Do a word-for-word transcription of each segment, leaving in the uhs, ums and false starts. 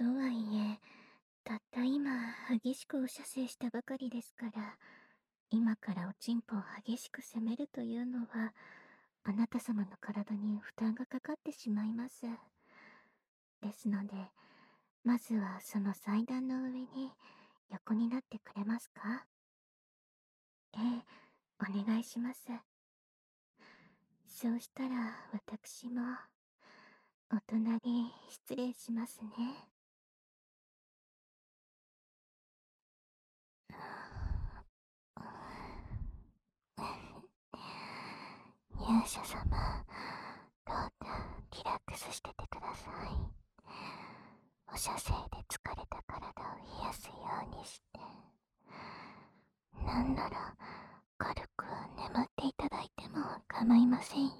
とはいえ、たった今激しくお射精したばかりですから、今からおちんぽを激しく攻めるというのは、あなた様の体に負担がかかってしまいます。ですので、まずはその祭壇の上に横になってくれますか？ええ、お願いします。そうしたら私も、お隣失礼しますね。勇者様、どうかリラックスしててください。お射精で疲れた体を癒やすようにして、なんなら軽く眠っていただいても構いませんよ。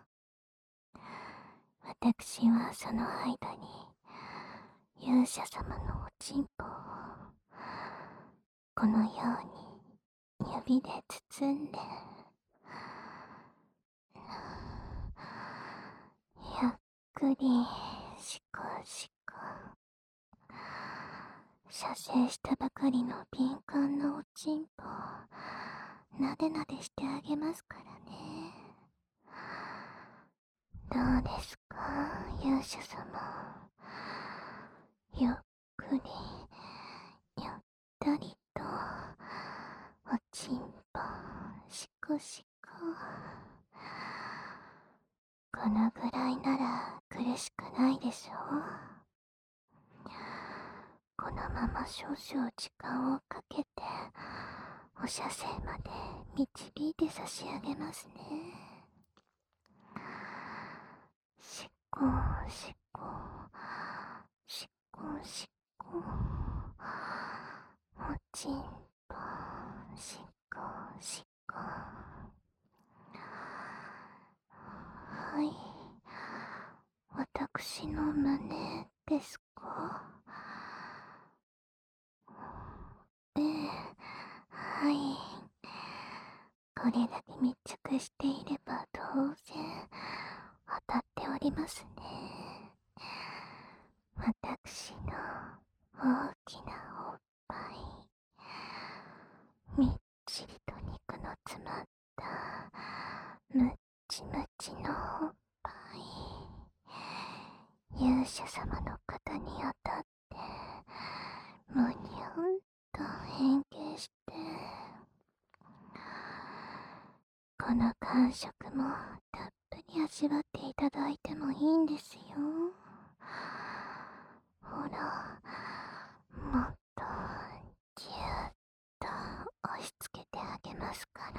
私はその間に勇者様のおちんぽをこのように指で包んで、ゆっくりしこしこ、射精したばかりの敏感なおちんぽをなでなでしてあげますからね。どうですか、勇者様。ゆっくりゆったりとおちんぽしこしこ。このぐらいなら苦しくないでしょう。このまま少々時間をかけてお射精まで導いて差し上げますね。しこしこしこしこ、おちんぽしこしこ。はい、私の胸ですか？ええ、はい。これだけ密着していれば当然当たっておりますね。私の大きなおっぱい、みっちりと肉の詰まったむっちむちのおっぱい、勇者様の肩に当たってむにゅんと変形して、この感触もたっぷり味わっていただいてもいいんですよ。ほら、もっとぎゅーっと押し付けてあげますから。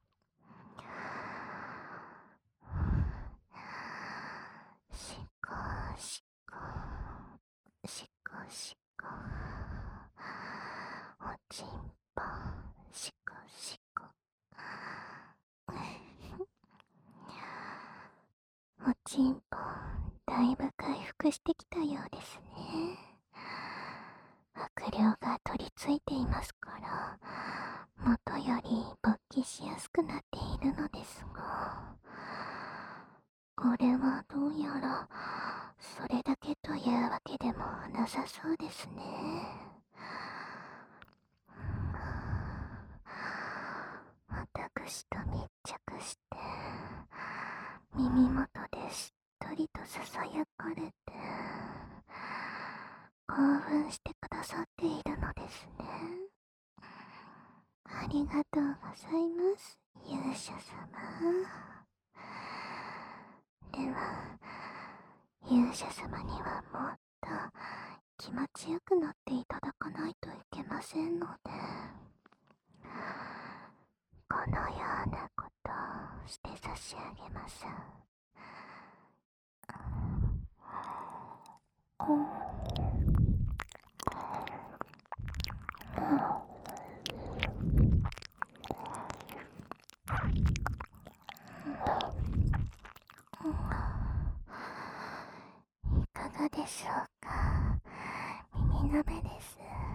しこしこしこしこ、おちんぽしこしこ。おちんぽだいぶ回復してきたようですね。悪霊が取り付いていますから、元より勃起しやすくなっているのですが、これはどうやらそれだけというわけでもなさそうですね。私と密着して耳元でしっとりとささやかれて興奮してくださっているのですね。ありがとうございます、勇者様。では、勇者様にはもっと気持ちよくなっていただかないといけませんので、このようなことをして差し上げます。うん、いかがでしょうか。耳の目です。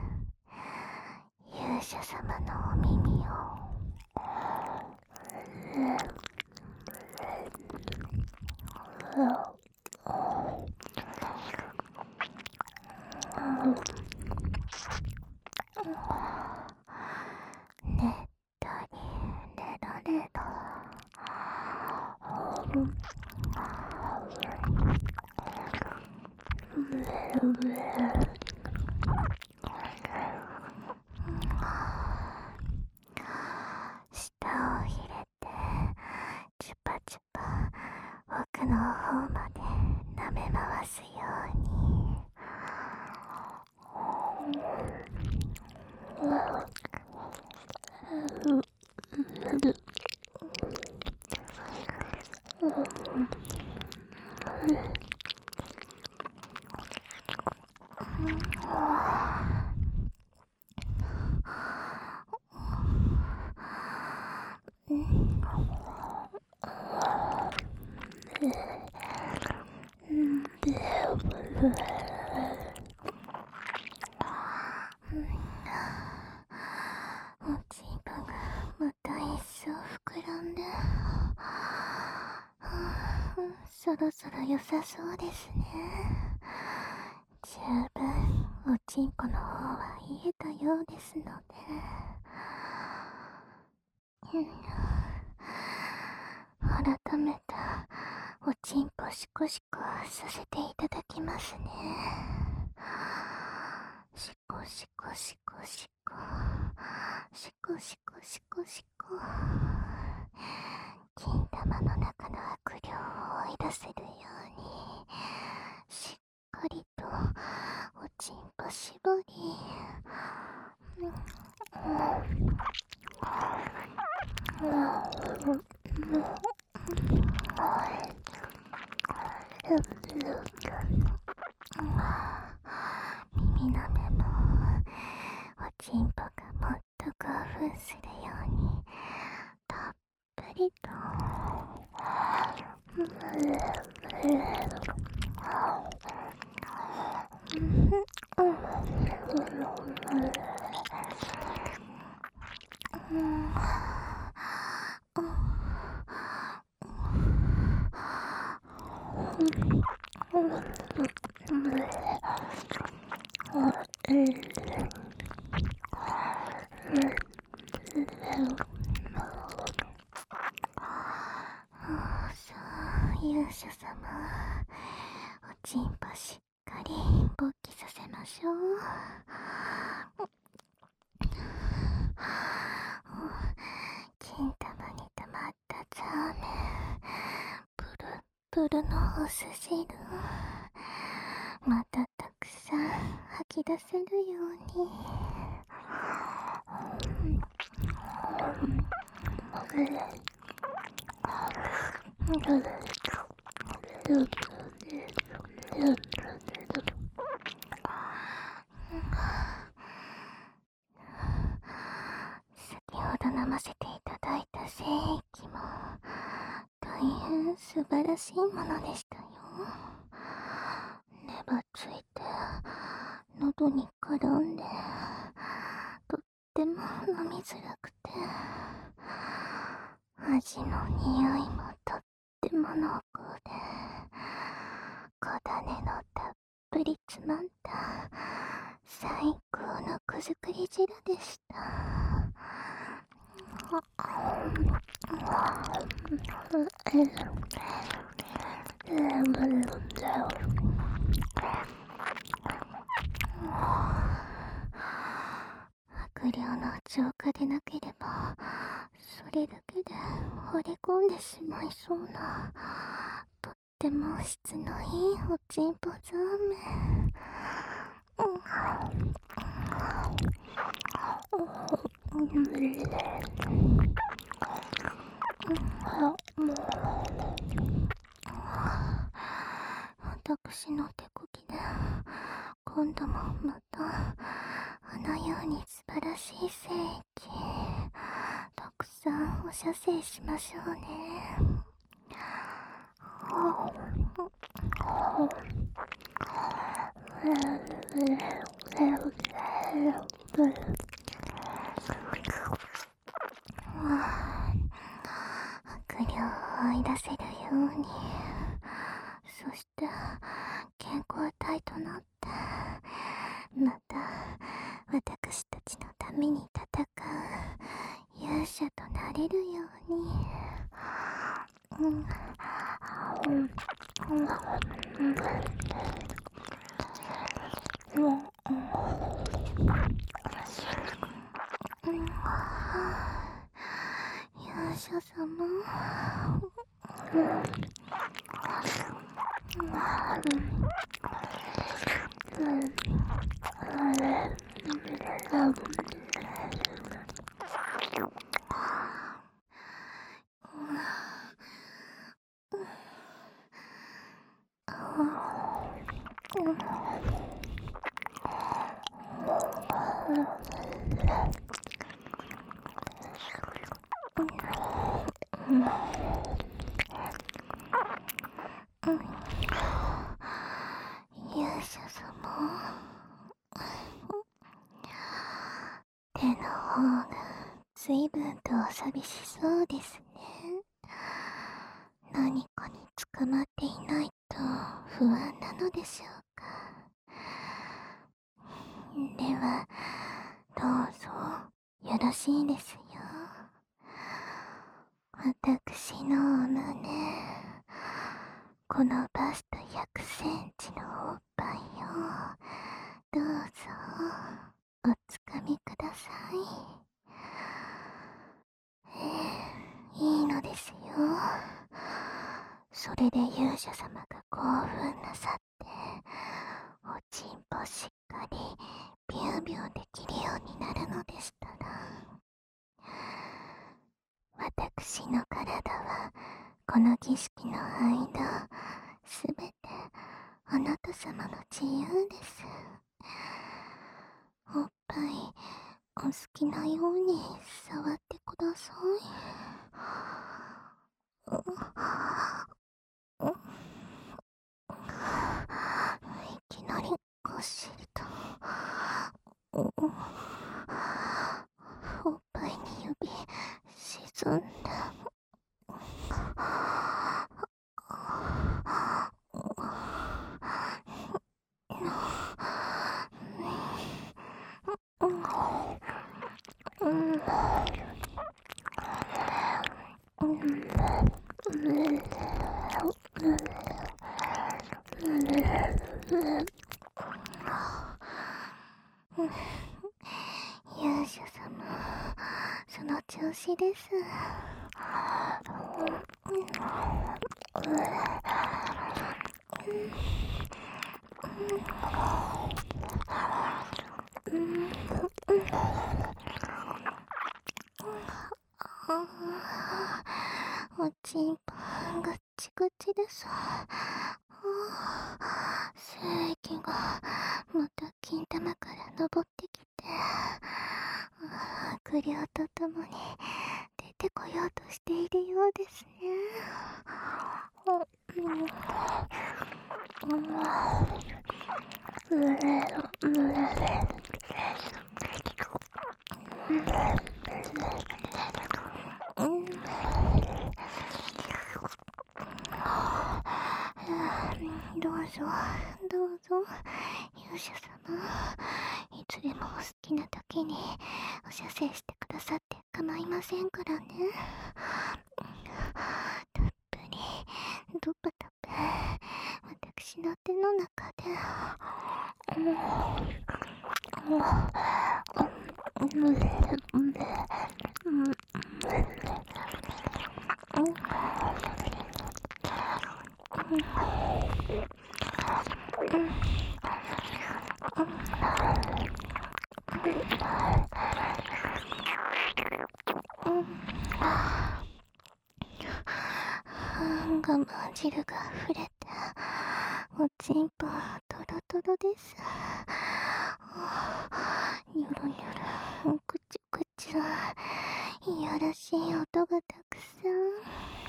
勇者様のお耳を舌を入れてチュパチュパ奥の方まで舐め回すように。おちんぽがまた一層膨らんで、そろそろ良さそうですね。十分おちんぽの方は癒えたようですので、改めておちんぽシコシコさせていただきますね。シコシコシコシコシコシコシコシコ、金玉の中の悪霊を追い出せるようにしっかりとおちんぽ絞り、耳の目もおちんぽがもっと興奮するようにたっぷりと勇者様、おちんぽしっかり勃起させましょう。金玉に溜まったザーメン、プルプルのお酢汁、またたくさん吐き出せるように。先ほど飲ませていただいた精液も大変素晴らしいものでしたよ。粘っついて喉に絡んでとっても飲みづらくて、味の匂いもとっても濃厚で、小種のたっぷり詰まった最高の子作り汁でした。悪霊の浄化でなければ、それだけで惚れ込んでしまいそうな、とっても質のいいおちんぽザーメン。私の手こきで今度もまたあのように素晴らしい精液たくさんお射精しましょうね。悪霊を追い出せるように、そして健康体となってまた私たちのために戦う勇者となれるように。うんうん様。勇者様、手の方が随分とお寂しそうですね。何かに捕まっていないと不安なのでしょうか。ではどうぞよろしいですよ。私のお胸、このバストひゃくセンチのおっぱいをどうぞおつかみください。ええ、いいのですよ。それで勇者様が興奮なさっておちんぽしっかりビュービューできるようになるのでしたら、私の体はこの儀式の間すべてあなた様の自由です。おっぱいお好きなように触ってください。いきなりがっしりとおっぱいに指沈んで勇者様、その調子です。おちんぽがっちぐちです。精液がまた金玉から昇ってきて、悪霊とともに出てこようとしているようですね。どうぞどうぞ勇者様、いつでもお好きな時にお射精してくださって構いませんからね。たっぷりドバドバ私の手の中で我慢汁が溢れておちんぽトロトロです。ニョロニョロくちゅくちゅいやらしい音がたくさん。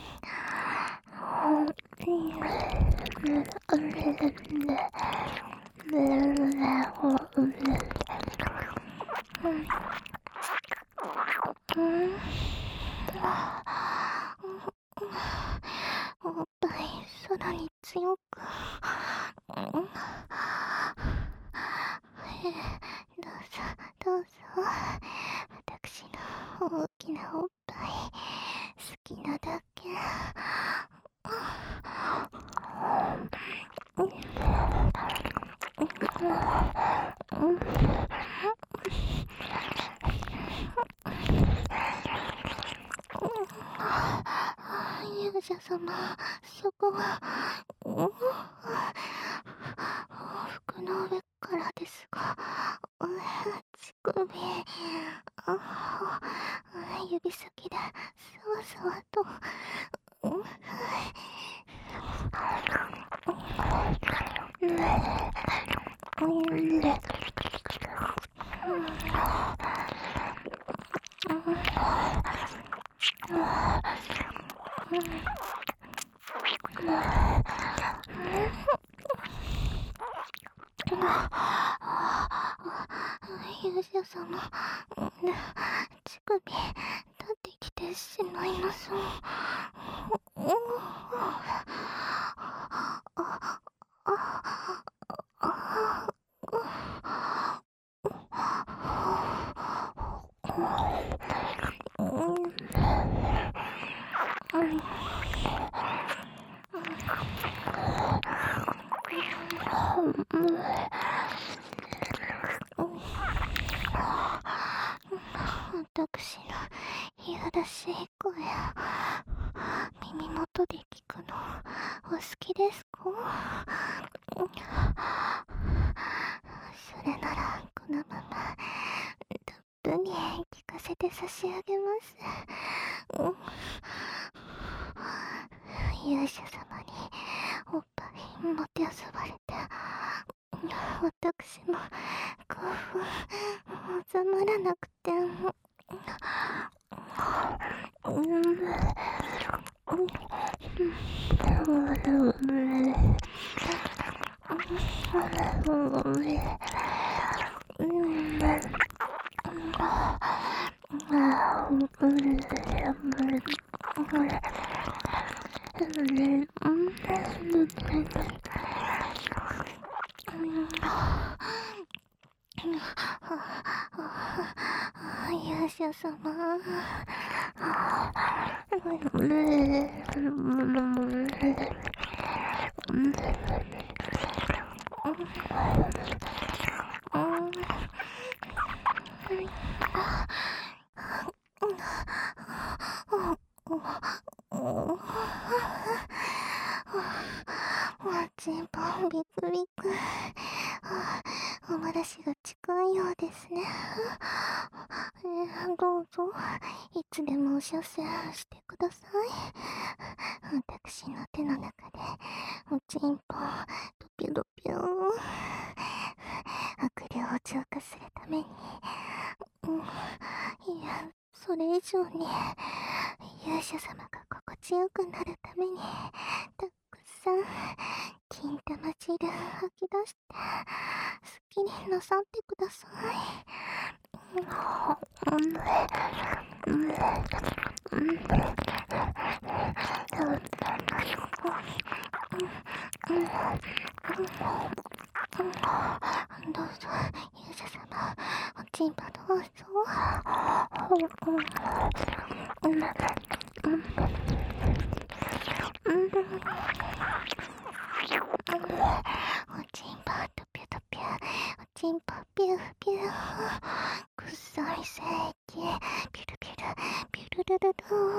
おっぱいさらに強く。えどうぞどうぞ、私の大きなおっぱい好きなだけ。 様、そこは、うん、服の上からですが、うん、乳首、あ、指先でそわそわと、うん、勇者様、乳首、立ってきてしまいます。私のいやらしい声、耳元で聞くのお好きですか？それならこのままたっぷり聞かせて差し上げます。勇者様におっぱいもてあそばれて、私も興奮収まらなくて、勇者様、おちんぽビクビク、おもらしが近いようですね。えー、どうぞいつでもお射精してください。私の手の中でおちんぽドピュドピュー、悪霊を浄化するために、うん、いやそれ以上に勇者様が心地よくなるためにたくさん金玉汁吐き出してすっきりなさってください。どうぞ勇者様、おちんぽどうぞ。おちんぽドピュドピュ、おちんぽピューピュー、臭い精液ピュルピュルピュルルルル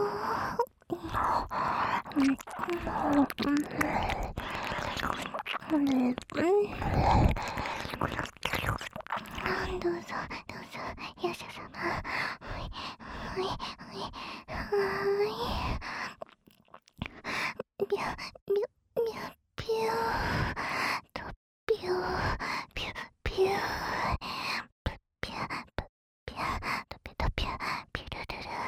どうぞどうぞ勇者様、はいはいはいはいビュビュビュビュとビュビュビュプッピュプッピュとピュとピュピュルルル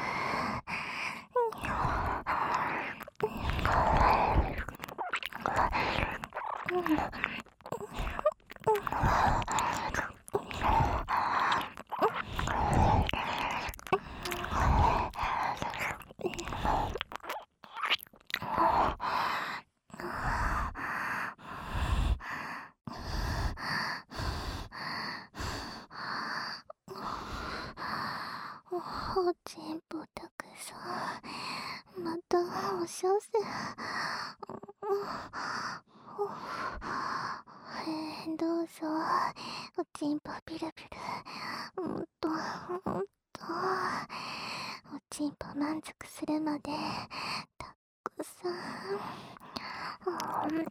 おちんぽたくさん、またおしゃせ、えー、どうぞおちんぽピルピル、もっともっとおちんぽ満足するまでたっくさあ、うん、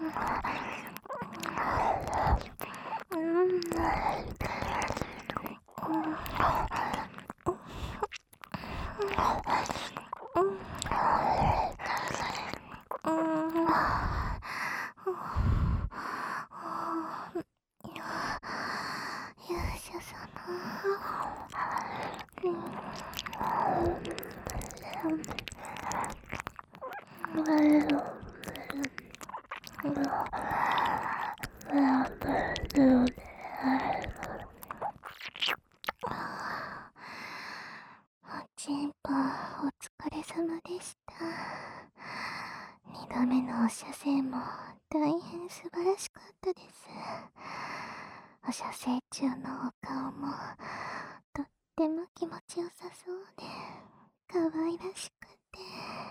うん、うん、うん、勇者様。うんおちんぽ、お疲れ様でした。二度目のお射精も大変素晴らしかったです。お射精中のお顔もとっても気持ちよさそうで可愛らしくて、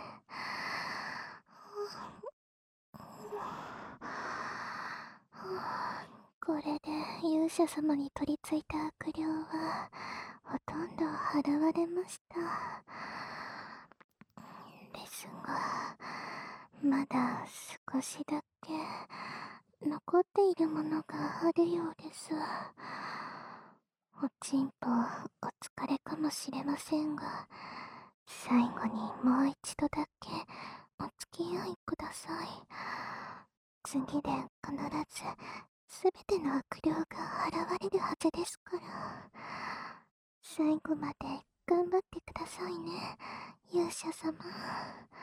これで勇者様に取り付いた悪霊はほとんど払われました。ですが、まだ少しだけ残っているものがあるようです。おちんぽ、お疲れかもしれませんが、最後にもう一度だけお付き合いください。次で必ずすべての悪霊が現れるはずですから。最後まで頑張ってくださいね、勇者様。